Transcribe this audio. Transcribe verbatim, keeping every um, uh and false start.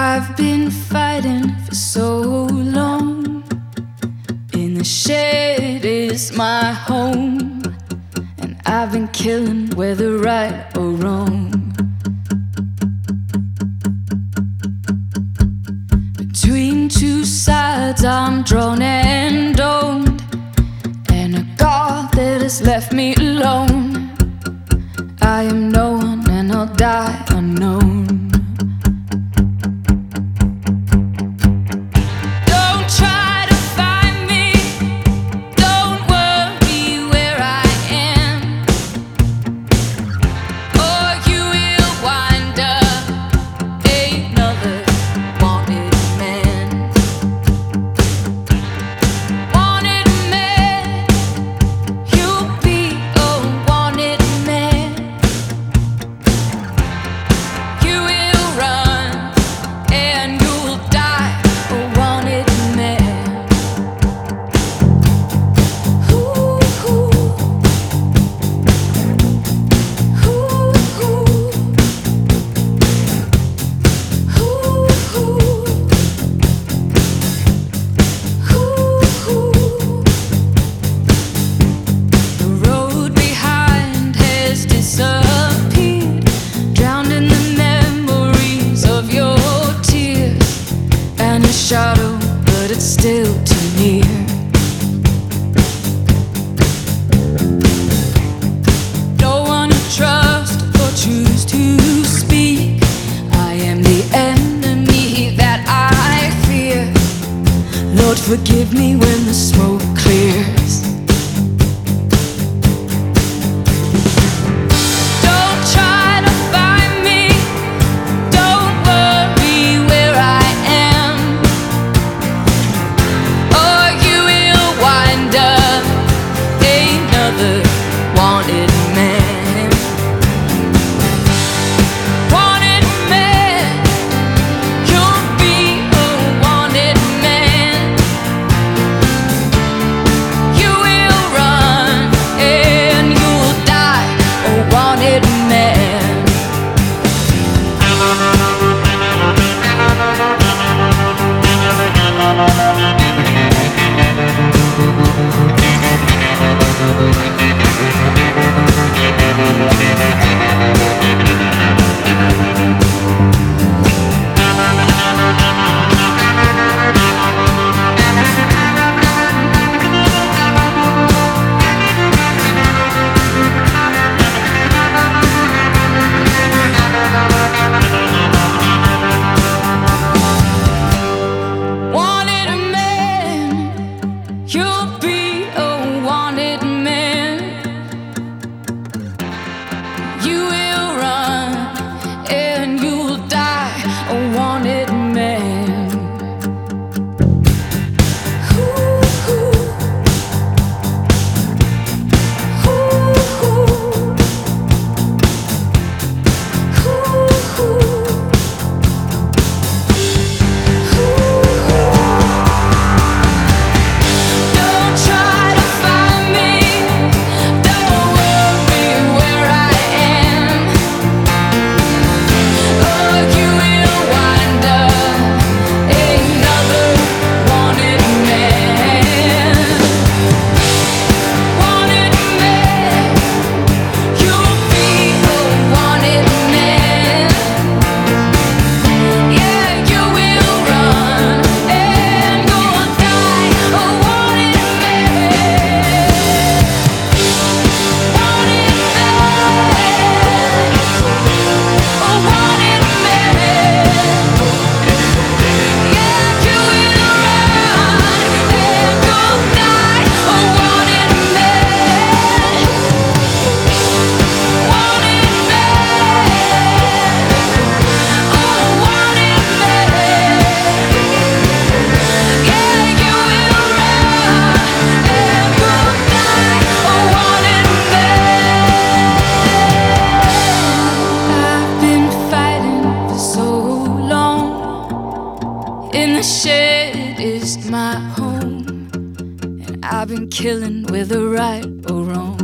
I've been fighting for so long. In the shed is my home, and I've been killing whether right or wrong. Between two sides I'm drawn and domed, and a God that has left me alone. I am no one and I'll die unknown. Shadow, but it's still too near. No one to trust or choose to speak. I am the enemy that I fear. Lord, forgive me when the smoke clears. In the shed is my home, and I've been killing whether right or wrong.